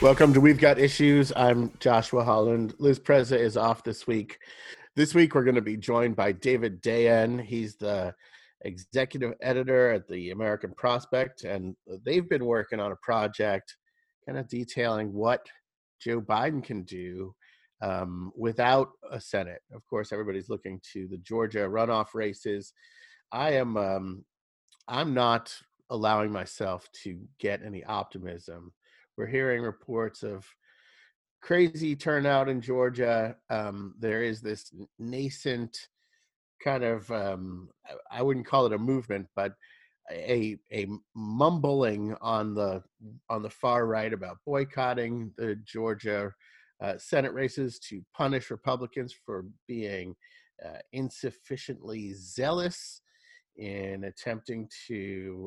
Welcome to We've Got Issues. I'm Joshua Holland. Liz Preza is off this week. This week, we're going to be joined by David Dayen. He's the executive editor at the American Prospect, and they've been working on a project kind of detailing what Joe Biden can do without a Senate. Of course, everybody's looking to the Georgia runoff races. I'm not allowing myself to get any optimism. We're hearing reports of crazy turnout in Georgia. There is this nascent kind of, I wouldn't call it a movement, but a mumbling on the far right about boycotting the Georgia Senate races to punish Republicans for being insufficiently zealous in attempting to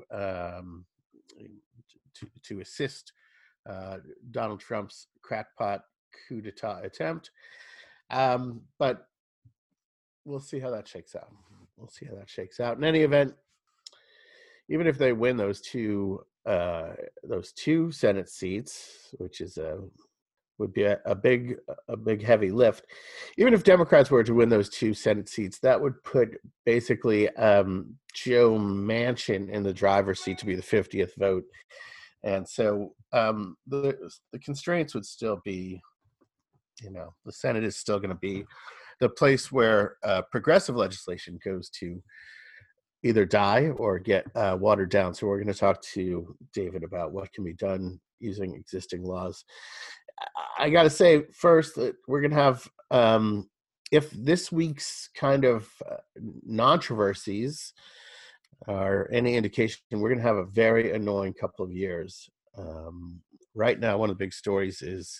assist Donald Trump's crackpot coup d'etat attempt. But we'll see how that shakes out. In any event, even if they win those two Senate seats, which is would be a big heavy lift. Even if Democrats were to win those two Senate seats, that would put basically Joe Manchin in the driver's seat to be the 50th vote. And so the constraints would still be, the Senate is still going to be the place where progressive legislation goes to either die or get watered down. So we're going to talk to David about what can be done using existing laws. I got to say first that we're going to have, if this week's kind of controversies are any indication, we're going to have a very annoying couple of years. Right now, one of the big stories is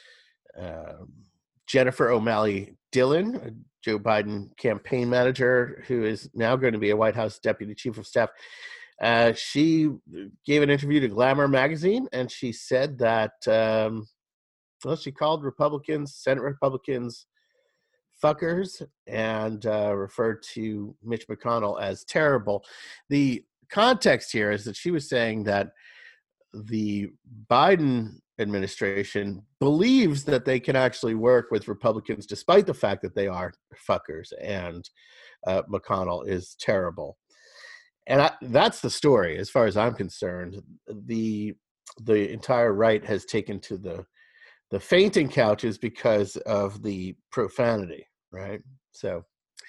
Jennifer O'Malley Dillon, a Joe Biden campaign manager, who is now going to be a White House deputy chief of staff. She gave an interview to Glamour magazine, and she said that, she called Senate Republicans, fuckers, and referred to Mitch McConnell as terrible. The context here is that she was saying that the Biden administration believes that they can actually work with Republicans despite the fact that they are fuckers and McConnell is terrible. And that's the story as far as I'm concerned. The entire right has taken to the fainting couches because of the profanity, right? So,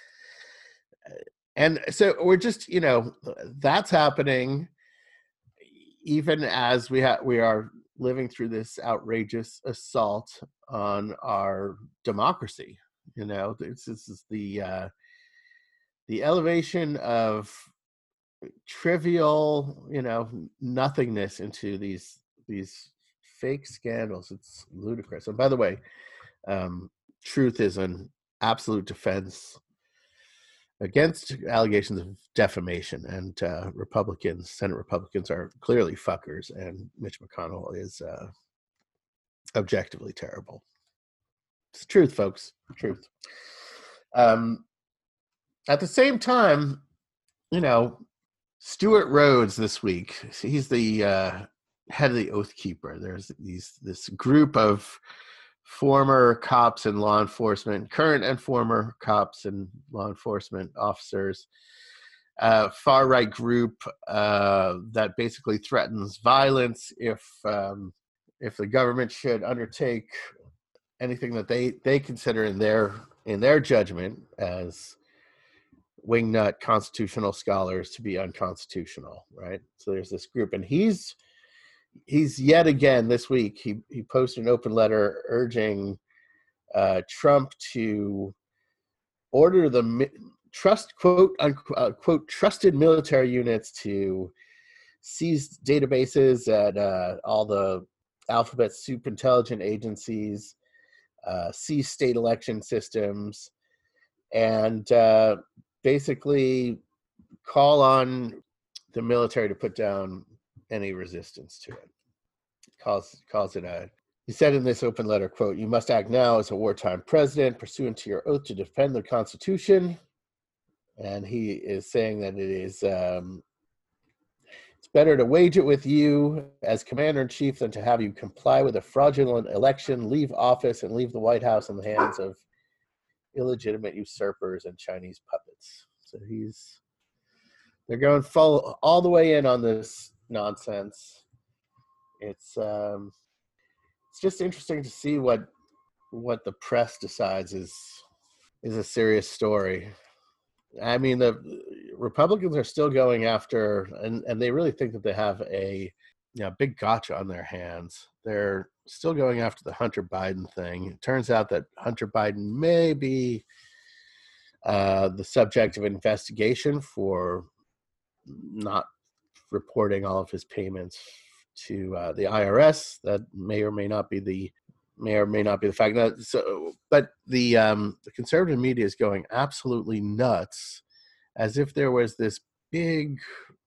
and so we're just, that's happening even as we are living through this outrageous assault on our democracy. This is the elevation of trivial, nothingness into these fake scandals. It's ludicrous. And by the way, Truth is an absolute defense against allegations of defamation, and Senate Republicans are clearly fuckers, and Mitch McConnell is objectively terrible. It's truth, folks. Truth. At the same time, Stewart Rhodes this week, he's the head of the Oath Keeper. There's this group of former cops and law enforcement, current and former cops and law enforcement officers, far-right group that basically threatens violence if the government should undertake anything that they consider in their judgment as wingnut constitutional scholars to be unconstitutional, right? So there's this group, and he's yet again this week, he posted an open letter urging Trump to order the quote unquote trusted military units to seize databases at all the alphabet soup intelligence agencies, seize state election systems, and basically call on the military to put down any resistance to it. Calls it he said in this open letter, quote, "You must act now as a wartime president, pursuant to your oath to defend the Constitution." And he is saying that it's better to wage it with you as commander-in-chief than to have you comply with a fraudulent election, leave office, and leave the White House in the hands of illegitimate usurpers and Chinese puppets. So they're going full all the way in on this nonsense. It's just interesting to see what the press decides is a serious story. I mean, the Republicans are still going after, and they really think that they have a big gotcha on their hands. They're still going after the Hunter Biden thing. It turns out that Hunter Biden may be the subject of investigation for not reporting all of his payments to the IRS. That may or may not be the fact. But the conservative media is going absolutely nuts, as if there was this big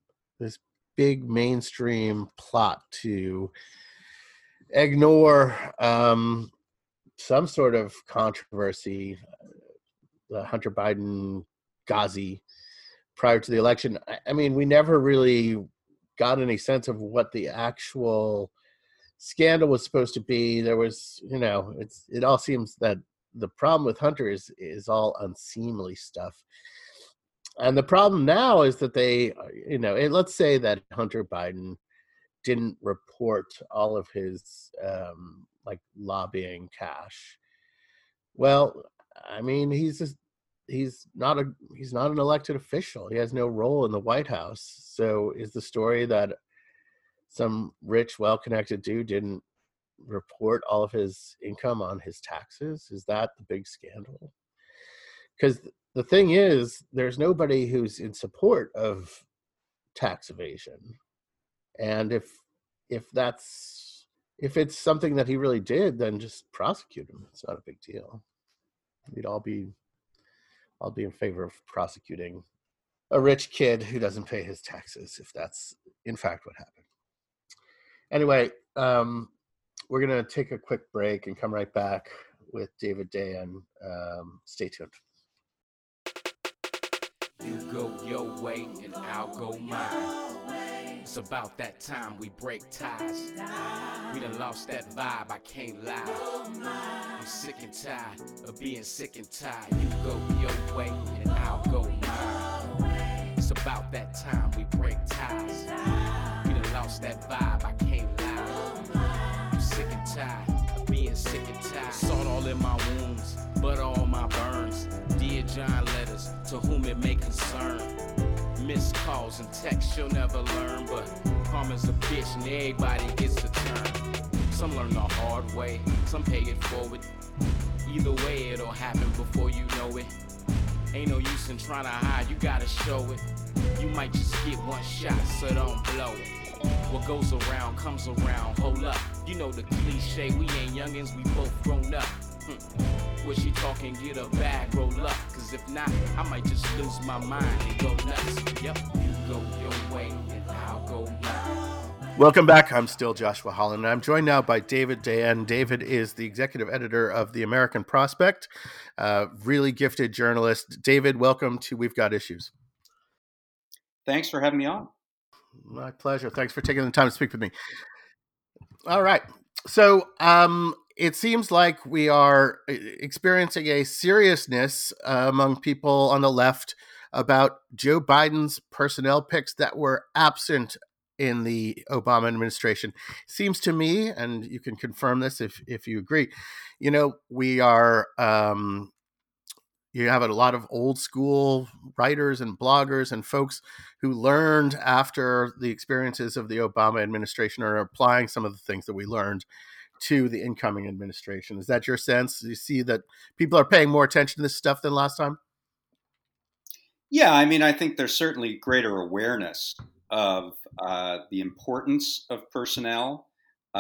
mainstream plot to ignore some sort of controversy, the Hunter Biden Ghazi, prior to the election. I mean, we never really got any sense of what the actual scandal was supposed to be. There was, it all seems that the problem with Hunter is all unseemly stuff. And the problem now is that they, let's say that Hunter Biden didn't report all of his lobbying cash. Well, I mean, he's not an elected official. He has no role in the White House. So is the story that some rich, well-connected dude didn't report all of his income on his taxes? Is that the big scandal? Because the thing is, there's nobody who's in support of tax evasion. And if it's something that he really did, then just prosecute him. It's not a big deal. We'd all be in favor of prosecuting a rich kid who doesn't pay his taxes, if that's in fact what happened. Anyway, we're going to take a quick break and come right back with David Dayen. Stay tuned. You go your way and I'll go mine. It's about that time we break ties. We done lost that vibe, I can't lie. I'm sick and tired of being sick and tired. You go your way and I'll go mine. It's about that time we break ties. We done lost that vibe, I can't lie. I'm sick and tired of being sick and tired. Salt all in my wounds, butter all my burns. Dear John letters, to whom it may concern. Missed calls and texts you'll never learn, but karma's a bitch and everybody gets a turn. Some learn the hard way, some pay it forward. Either way it'll happen before you know it. Ain't no use in trying to hide, you gotta show it. You might just get one shot, so don't blow it. What goes around comes around, hold up. You know the cliche, we ain't youngins, we both grown up. Was she talking, get a bag, roll up. Cause if not, I might just lose my mind and go nuts. Yep, you go your way and I'll go mine. Welcome back. I'm still Joshua Holland, and I'm joined now by David Dayen. David is the executive editor of The American Prospect, really gifted journalist. David, welcome to We've Got Issues. Thanks for having me on. My pleasure. Thanks for taking the time to speak with me. All right. So it seems like we are experiencing a seriousness among people on the left about Joe Biden's personnel picks that were absent in the Obama administration. Seems to me, and you can confirm this if you agree, we are, you have a lot of old school writers and bloggers and folks who learned after the experiences of the Obama administration are applying some of the things that we learned to the incoming administration. Is that your sense? You see that people are paying more attention to this stuff than last time? Yeah, I mean, I think there's certainly greater awareness of the importance of personnel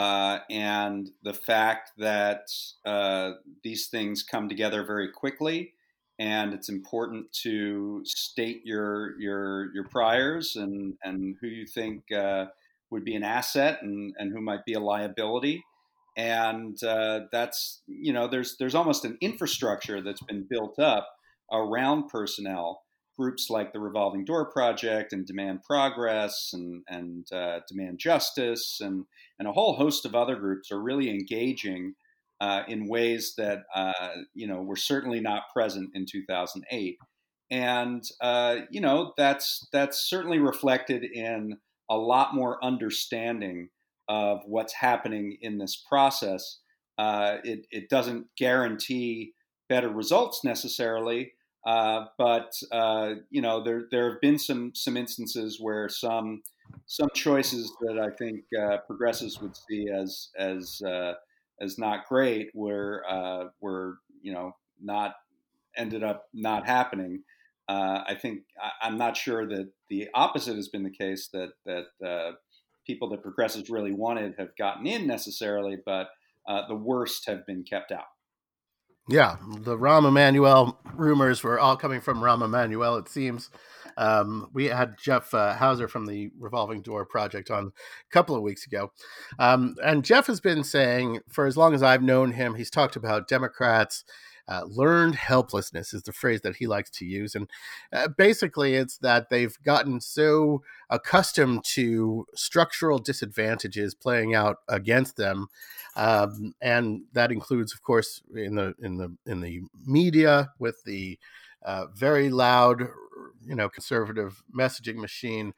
and the fact that these things come together very quickly, and it's important to state your priors and who you think would be an asset and who might be a liability. And that's, there's almost an infrastructure that's been built up around personnel groups like the Revolving Door Project and Demand Progress and Demand Justice and a whole host of other groups are really engaging in ways that were certainly not present in 2008. And that's certainly reflected in a lot more understanding of what's happening in this process. It doesn't guarantee better results necessarily, but there have been some instances where some choices that I think progressives would see as not great were not ended up not happening. I think I'm not sure that the opposite has been the case, that people that progressives really wanted have gotten in necessarily, but the worst have been kept out. Yeah, the Rahm Emanuel rumors were all coming from Rahm Emanuel, it seems. We had Jeff Hauser from the Revolving Door Project on a couple of weeks ago. And Jeff has been saying, for as long as I've known him, he's talked about Democrats. Learned helplessness is the phrase that he likes to use. And basically, it's that they've gotten so accustomed to structural disadvantages playing out against them. And that includes, of course, in the media with the very loud, conservative messaging machine.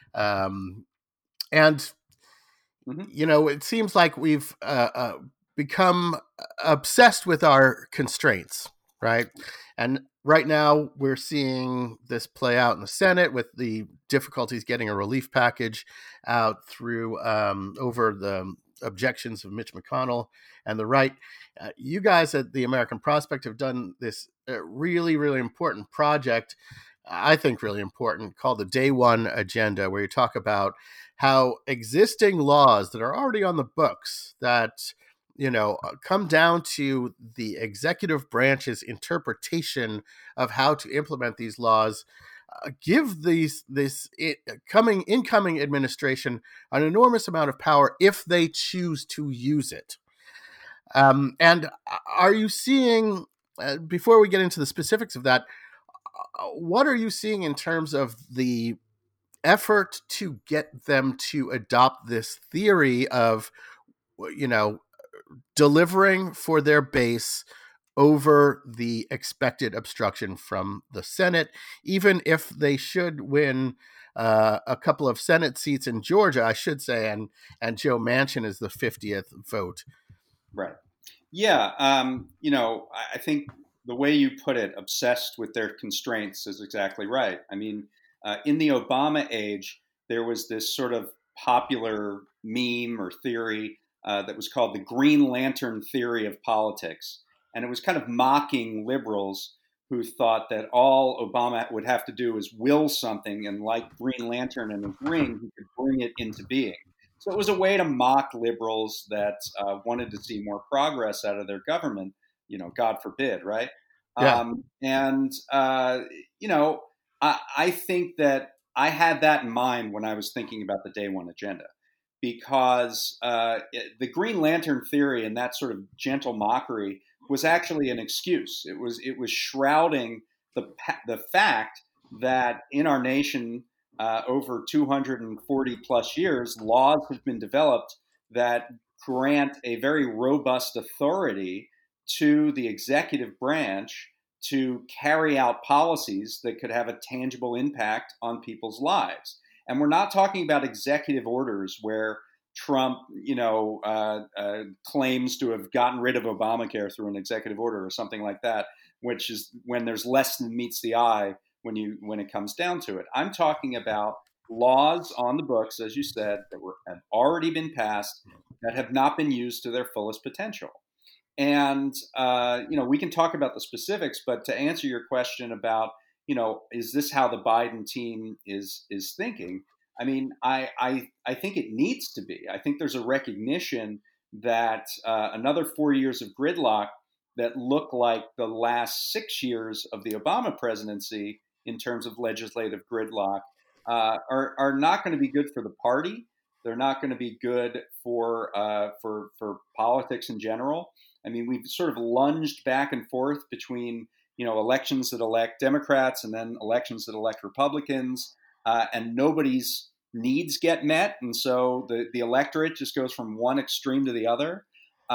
And it seems like we've become obsessed with our constraints, right? And right now we're seeing this play out in the Senate with the difficulties getting a relief package out through over the objections of Mitch McConnell and the right. You guys at the American Prospect have done this really, really important project, I think really important, called the Day One Agenda, where you talk about how existing laws that are already on the books that come down to the executive branch's interpretation of how to implement these laws, give this incoming administration an enormous amount of power if they choose to use it. And are you seeing, before we get into the specifics of that, what are you seeing in terms of the effort to get them to adopt this theory of, delivering for their base over the expected obstruction from the Senate, even if they should win a couple of Senate seats in Georgia, I should say, and Joe Manchin is the 50th vote. Right. Yeah. I think the way you put it, obsessed with their constraints, is exactly right. I mean, in the Obama age, there was this sort of popular meme or theory that was called the Green Lantern theory of politics. And it was kind of mocking liberals who thought that all Obama would have to do is will something, and like Green Lantern and his ring, he could bring it into being. So it was a way to mock liberals that wanted to see more progress out of their government, God forbid, right? Yeah. I think that I had that in mind when I was thinking about the Day One Agenda, because the Green Lantern theory and that sort of gentle mockery was actually an excuse. It was shrouding the fact that in our nation, over 240 plus years, laws have been developed that grant a very robust authority to the executive branch to carry out policies that could have a tangible impact on people's lives. And we're not talking about executive orders where Trump, claims to have gotten rid of Obamacare through an executive order or something like that, which is when there's less than meets the eye when it comes down to it. I'm talking about laws on the books, as you said, that have already been passed that have not been used to their fullest potential. And we can talk about the specifics, but to answer your question about, is this how the Biden team is thinking? I mean, I think it needs to be. I think there's a recognition that another 4 years of gridlock that look like the last 6 years of the Obama presidency in terms of legislative gridlock are not going to be good for the party. They're not going to be good for politics in general. I mean, we've sort of lunged back and forth between elections that elect Democrats and then elections that elect Republicans, and nobody's needs get met, and so the electorate just goes from one extreme to the other.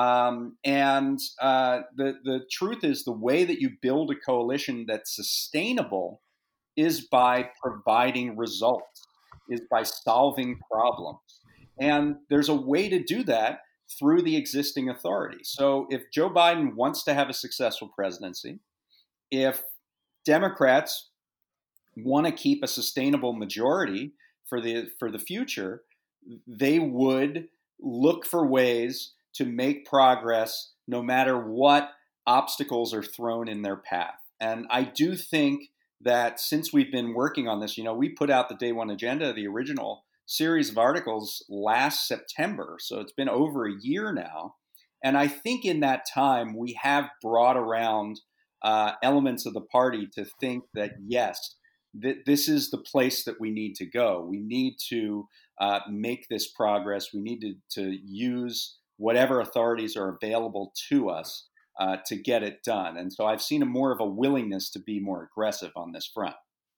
The truth is, the way that you build a coalition that's sustainable is by providing results, is by solving problems. And there's a way to do that through the existing authority. So if Joe Biden wants to have a successful presidency, if Democrats want to keep a sustainable majority for the future, they would look for ways to make progress no matter what obstacles are thrown in their path. And I do think that since we've been working on this, we put out the Day One Agenda, the original series of articles, last September. So it's been over a year now. And I think in that time, we have brought around elements of the party to think that, yes, this is the place that we need to go. We need to make this progress. We need to use whatever authorities are available to us to get it done. And so I've seen more of a willingness to be more aggressive on this front.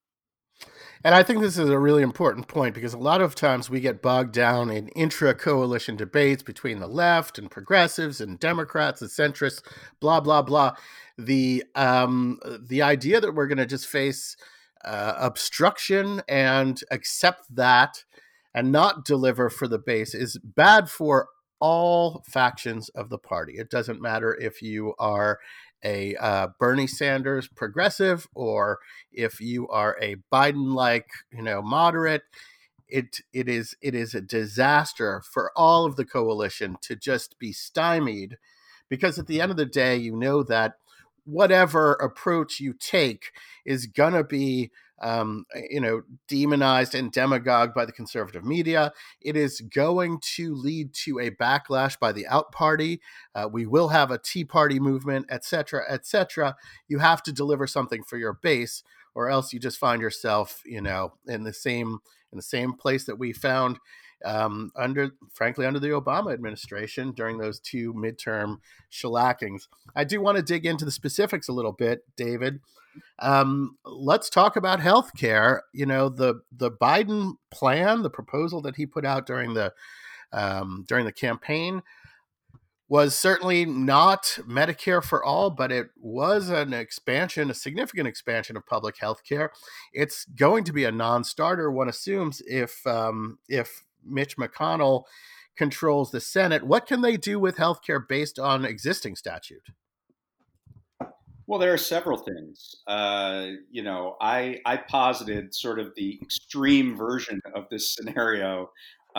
And I think this is a really important point, because a lot of times we get bogged down in intra-coalition debates between the left and progressives and Democrats and centrists, blah, blah, blah. The idea that we're going to just face obstruction and accept that and not deliver for the base is bad for all factions of the party. It doesn't matter if you are a Bernie Sanders progressive or if you are a Biden-like, moderate. It is a disaster for all of the coalition to just be stymied, because at the end of the day, that whatever approach you take is going to be demonized and demagogued by the conservative media. It is going to lead to a backlash by the out party. We will have a Tea Party movement, et cetera, et cetera. You have to deliver something for your base, or else you just find yourself, in the same place that we found under the Obama administration during those two midterm shellackings. I do want to dig into the specifics a little bit, David. Let's talk about healthcare. The Biden plan, the proposal that he put out during the campaign, was certainly not Medicare for all, but it was a significant expansion of public health care. It's going to be a non-starter, one assumes, if Mitch McConnell controls the Senate. What can they do with healthcare based on existing statute? Well, there are several things. I posited sort of the extreme version of this scenario,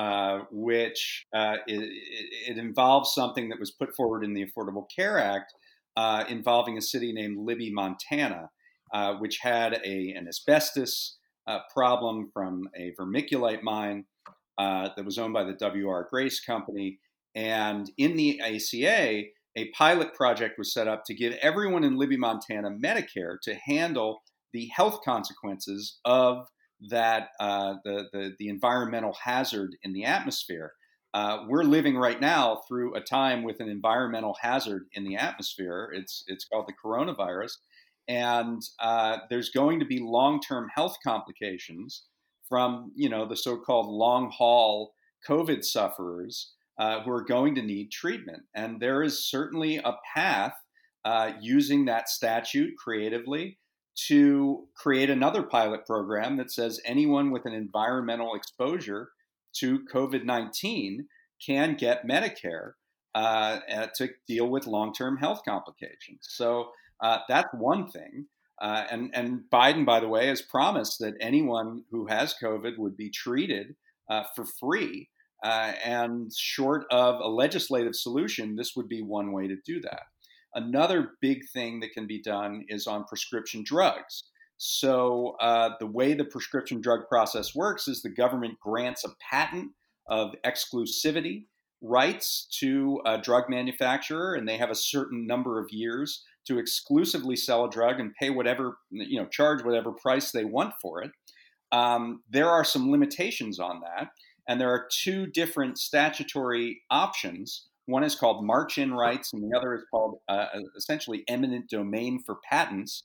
which it involves something that was put forward in the Affordable Care Act, involving a city named Libby, Montana, which had an asbestos problem from a vermiculite mine that was owned by the W.R. Grace Company. And in the ACA, a pilot project was set up to give everyone in Libby, Montana, Medicare to handle the health consequences of that, the environmental hazard in the atmosphere. We're living right now through a time with an environmental hazard in the atmosphere. It's called the coronavirus. And there's going to be long-term health complications from, the so-called long-haul COVID sufferers who are going to need treatment. And there is certainly a path using that statute creatively to create another pilot program that says anyone with an environmental exposure to COVID-19 can get Medicare to deal with long-term health complications. So that's one thing. And Biden, by the way, has promised that anyone who has COVID would be treated for free. And short of a legislative solution, this would be one way to do that. Another big thing that can be done is on prescription drugs. So the way the prescription drug process works is the government grants a patent of exclusivity rights to a drug manufacturer, and they have a certain number of years to exclusively sell a drug and pay whatever, charge whatever price they want for it. There are some limitations on that. And there are two different statutory options. One is called march-in rights, and the other is called essentially eminent domain for patents,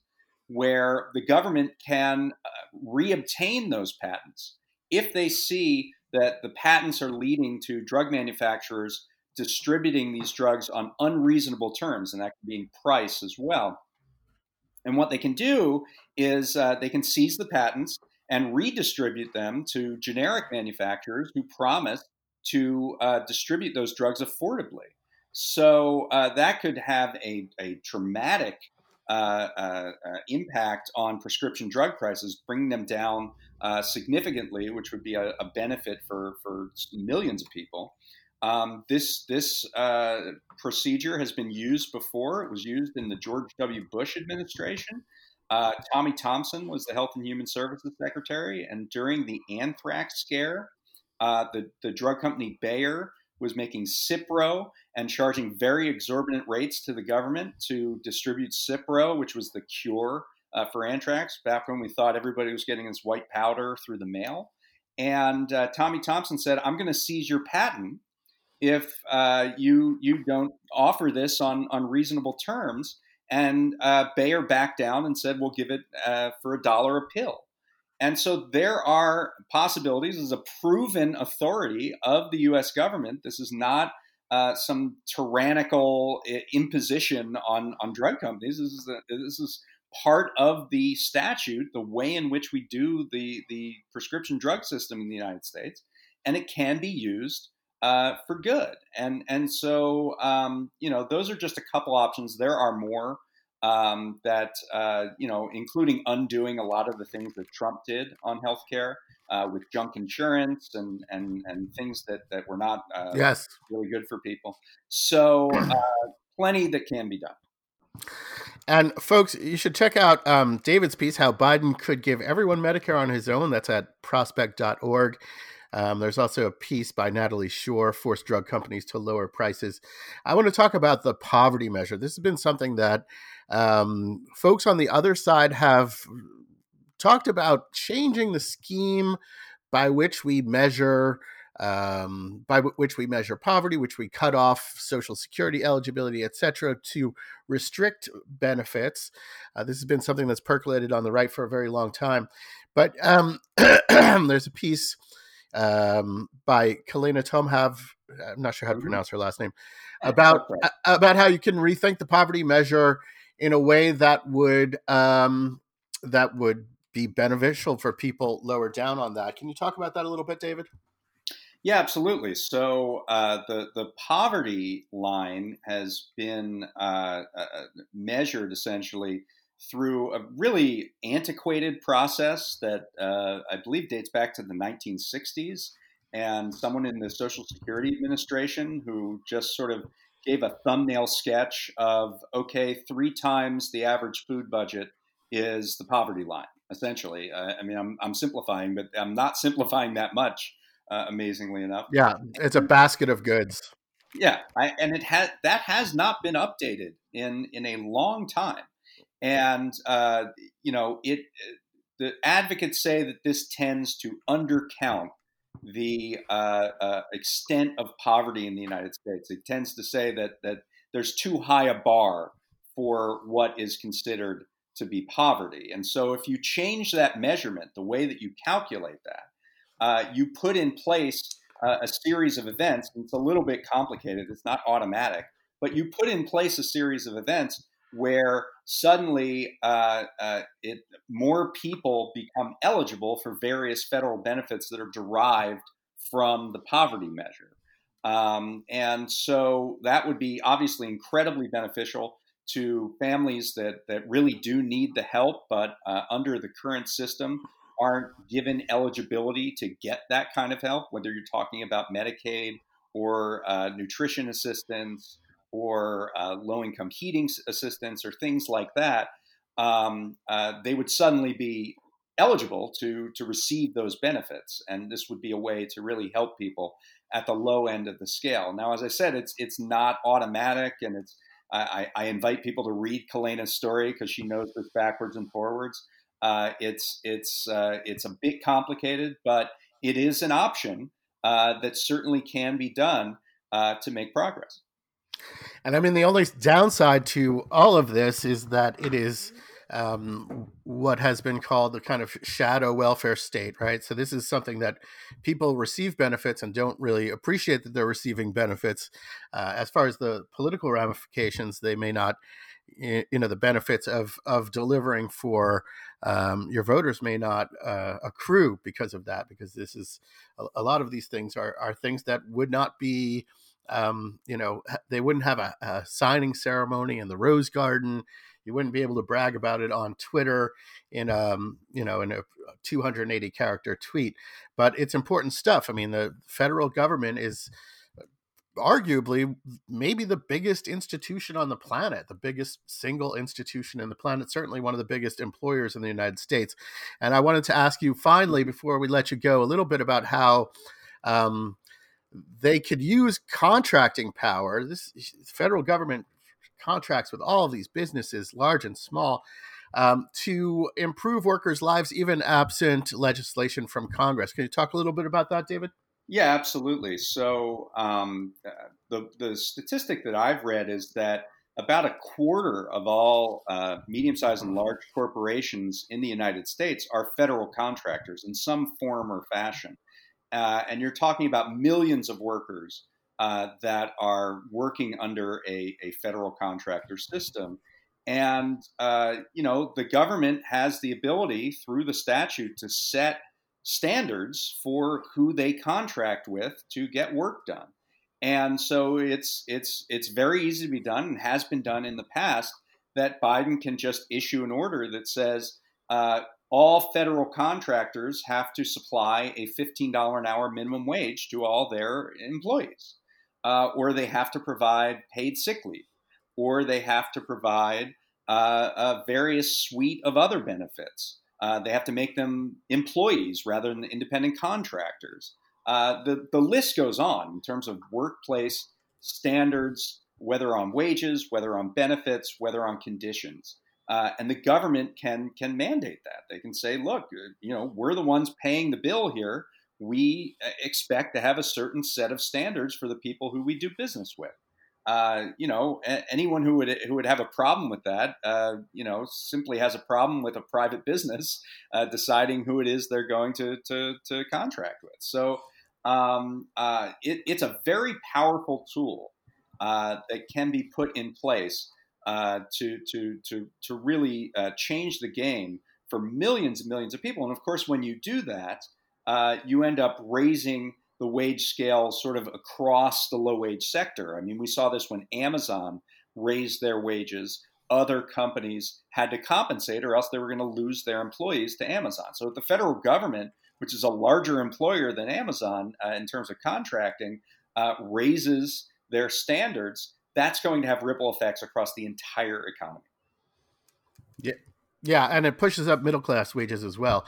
where the government can reobtain those patents if they see that the patents are leading to drug manufacturers distributing these drugs on unreasonable terms, and that can be in price as well. And what they can do is they can seize the patents and redistribute them to generic manufacturers who promise to distribute those drugs affordably. So that could have a dramatic impact on prescription drug prices, bringing them down significantly, which would be a benefit for millions of people. This procedure has been used before. It was used in the George W. Bush administration. Tommy Thompson was the Health and Human Services Secretary, and during the anthrax scare, the drug company Bayer was making Cipro and charging very exorbitant rates to the government to distribute Cipro, which was the cure for anthrax, back when we thought everybody was getting this white powder through the mail. And Tommy Thompson said, I'm going to seize your patent if you don't offer this on reasonable terms. And Bayer backed down and said, we'll give it for $1 a pill. And so there are possibilities as a proven authority of the U.S. government. This is not some tyrannical imposition on drug companies. This is part of the statute, the way in which we do the prescription drug system in the United States, and it can be used for good. And so those are just a couple options. There are more. Including undoing a lot of the things that Trump did on healthcare with junk insurance and things that were not really good for people. So plenty that can be done. And folks, you should check out David's piece, How Biden Could Give Everyone Medicare on His Own. That's at prospect.org. There's also a piece by Natalie Shore, Force Drug Companies to Lower Prices. I want to talk about the poverty measure. This has been something that folks on the other side have talked about, changing the scheme by which we measure poverty, which we cut off Social Security eligibility, et cetera, to restrict benefits. This has been something that's percolated on the right for a very long time. But there's a piece by Kalina Tomhav, I'm not sure how to pronounce her last name, about how you can rethink the poverty measure in a way that would be beneficial for people lower down on that. Can you talk about that a little bit, David? Yeah, absolutely. So the poverty line has been measured essentially through a really antiquated process that I believe dates back to the 1960s, and someone in the Social Security Administration who just sort of gave a thumbnail sketch of, okay, 3 times the average food budget is the poverty line, essentially. I'm simplifying, but I'm not simplifying that much, amazingly enough. Yeah, it's a basket of goods. Yeah, that has not been updated in a long time. And, the advocates say that this tends to undercount the extent of poverty in the United States. It tends to say that there's too high a bar for what is considered to be poverty. And so if you change that measurement, the way that you calculate that, you put in place a series of events. And it's a little bit complicated. It's not automatic, but you put in place a series of events where suddenly more people become eligible for various federal benefits that are derived from the poverty measure. And so that would be obviously incredibly beneficial to families that really do need the help, but under the current system aren't given eligibility to get that kind of help, whether you're talking about Medicaid or nutrition assistance or low-income heating assistance or things like that. They would suddenly be eligible to receive those benefits. And this would be a way to really help people at the low end of the scale. Now, as I said, it's not automatic, and I invite people to read Kalina's story because she knows this backwards and forwards. It's a bit complicated, but it is an option that certainly can be done to make progress. And I mean, the only downside to all of this is that it is what has been called the kind of shadow welfare state, right? So this is something that people receive benefits and don't really appreciate that they're receiving benefits. As far as the political ramifications, they may not, the benefits of delivering for your voters may not accrue because of that, because this is a lot of these things are things that would not be, they wouldn't have a signing ceremony in the Rose Garden. You wouldn't be able to brag about it on Twitter in a 280 character tweet, but it's important stuff. I mean, the federal government is arguably maybe the biggest institution on the planet, the biggest single institution in the planet, certainly one of the biggest employers in the United States. And I wanted to ask you finally, before we let you go, a little bit about how they could use contracting power. This federal government contracts with all of these businesses, large and small, to improve workers' lives, even absent legislation from Congress. Can you talk a little bit about that, David? Yeah, absolutely. So the statistic that I've read is that about a quarter of all medium-sized and large corporations in the United States are federal contractors in some form or fashion. And you're talking about millions of workers that are working under a federal contractor system. And, the government has the ability through the statute to set standards for who they contract with to get work done. And so it's very easy to be done, and has been done in the past, that Biden can just issue an order that says all federal contractors have to supply a $15 an hour minimum wage to all their employees, or they have to provide paid sick leave, or they have to provide a various suite of other benefits. They have to make them employees rather than independent contractors. The list goes on in terms of workplace standards, whether on wages, whether on benefits, whether on conditions. And the government can mandate that. They can say, look, we're the ones paying the bill here. We expect to have a certain set of standards for the people who we do business with. Anyone who would have a problem with that, simply has a problem with a private business deciding who it is they're going to contract with. So it's a very powerful tool that can be put in place to really change the game for millions and millions of people. And of course, when you do that, you end up raising the wage scale sort of across the low wage sector. I mean, we saw this when Amazon raised their wages. Other companies had to compensate, or else they were going to lose their employees to Amazon. So if the federal government, which is a larger employer than Amazon in terms of contracting, raises their standards, that's going to have ripple effects across the entire economy. Yeah, and it pushes up middle class wages as well.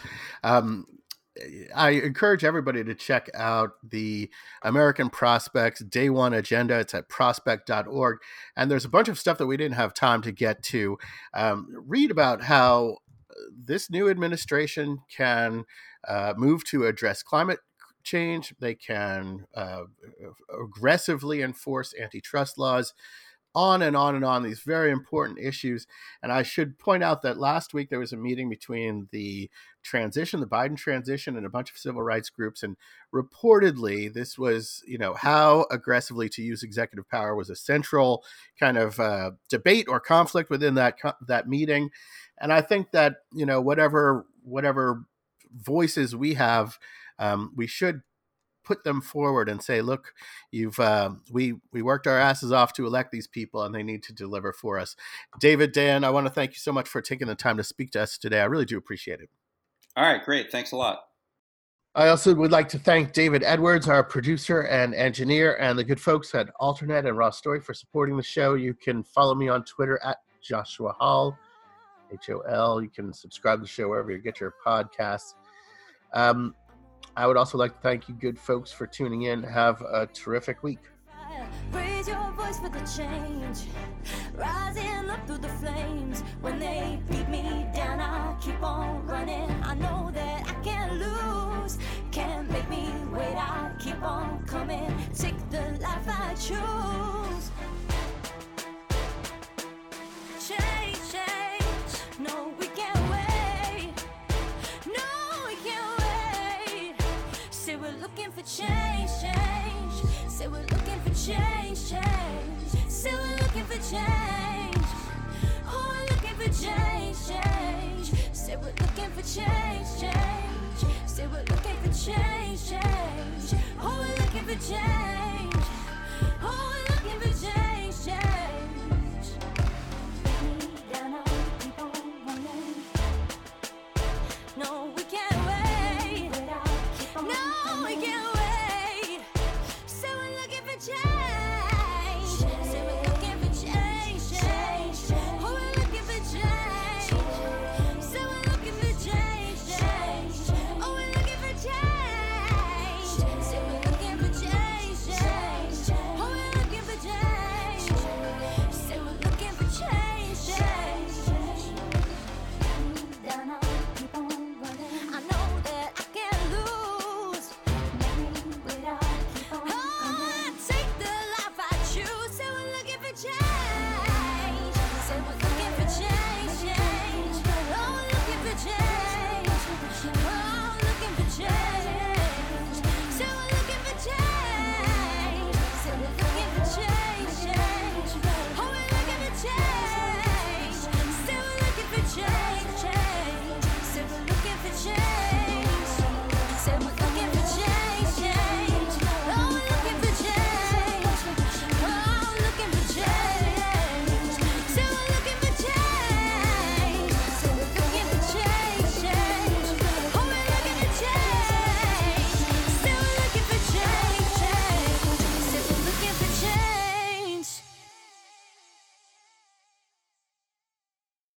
I encourage everybody to check out the American Prospects Day One Agenda. It's at prospect.org. And there's a bunch of stuff that we didn't have time to get to. Read about how this new administration can move to address climate change. They can aggressively enforce antitrust laws, on and on and on, these very important issues. And I should point out that last week there was a meeting between the Biden transition, and a bunch of civil rights groups. And reportedly, this was, how aggressively to use executive power was a central kind of debate or conflict within that meeting. And I think that, whatever voices we have, we should put them forward and say, look, we worked our asses off to elect these people, and they need to deliver for us. David, Dan, I want to thank you so much for taking the time to speak to us today. I really do appreciate it. All right, great. Thanks a lot. I also would like to thank David Edwards, our producer and engineer, and the good folks at Alternet and Raw Story for supporting the show. You can follow me on Twitter at Joshua Hall, HOL. You can subscribe to the show wherever you get your podcasts. I would also like to thank you good folks for tuning in. Have a terrific week. Raise your voice for the change. Rising up through the flames. When they beat me down, I'll keep on running. I know that I can't lose. Can't make me wait, I'll keep on coming. Take the life I choose. Change, no for change.